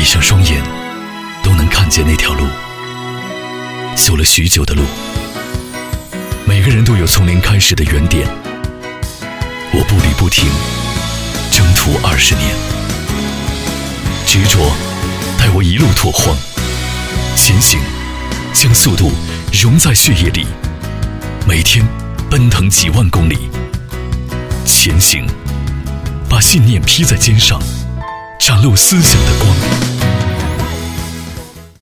上双眼都能看见那条路，走了许久的路。每个人都有从零开始的原点，我步履不停，征途20年，执着带我一路拓荒，前行将速度融在血液里，每天奔腾几万公里，前行把信念披在肩上，展露思想的光。